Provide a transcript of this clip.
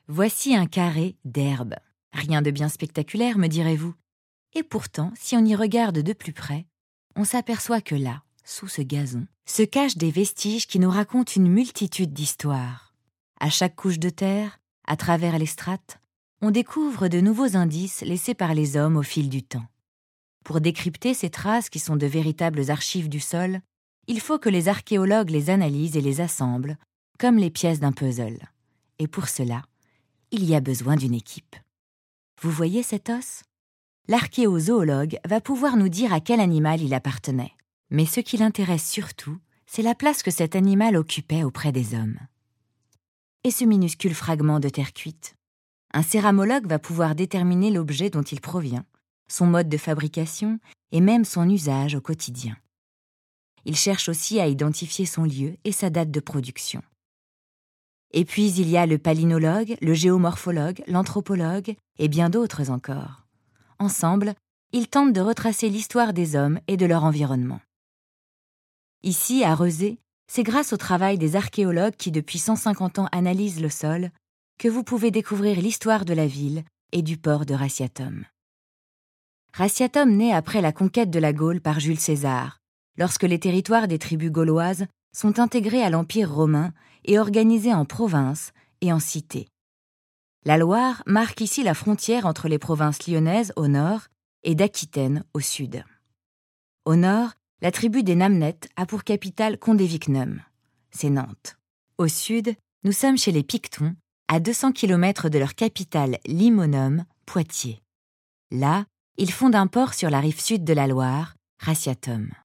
Voici un carré d'herbe. Rien de bien spectaculaire, me direz-vous. Et pourtant, si on y regarde de plus près, on s'aperçoit que là, sous ce gazon, se cachent des vestiges qui nous racontent une multitude d'histoires. À chaque couche de terre, à travers les strates, on découvre de nouveaux indices laissés par les hommes au fil du temps. Pour décrypter ces traces qui sont de véritables archives du sol, il faut que les archéologues les analysent et les assemblent, comme les pièces d'un puzzle. Et pour cela, il y a besoin d'une équipe. Vous voyez cet os ? L'archéozoologue va pouvoir nous dire à quel animal il appartenait. Mais ce qui l'intéresse surtout, c'est la place que cet animal occupait auprès des hommes. Et ce minuscule fragment de terre cuite ? Un céramologue va pouvoir déterminer l'objet dont il provient, son mode de fabrication et même son usage au quotidien. Il cherche aussi à identifier son lieu et sa date de production. Et puis il y a le palynologue, le géomorphologue, l'anthropologue et bien d'autres encore. Ensemble, ils tentent de retracer l'histoire des hommes et de leur environnement. Ici, à Rezé, c'est grâce au travail des archéologues qui depuis 150 ans analysent le sol que vous pouvez découvrir l'histoire de la ville et du port de Raciatum. Raciatum naît après la conquête de la Gaule par Jules César, lorsque les territoires des tribus gauloises sont intégrés à l'Empire romain et organisés en provinces et en cités. La Loire marque ici la frontière entre les provinces lyonnaises au nord et d'Aquitaine au sud. Au nord, la tribu des Namnettes a pour capitale Condéviquenum, c'est Nantes. Au sud, nous sommes chez les Pictons, à 200 km de leur capitale Limonum, Poitiers. Là, ils fondent un port sur la rive sud de la Loire, Raciatum.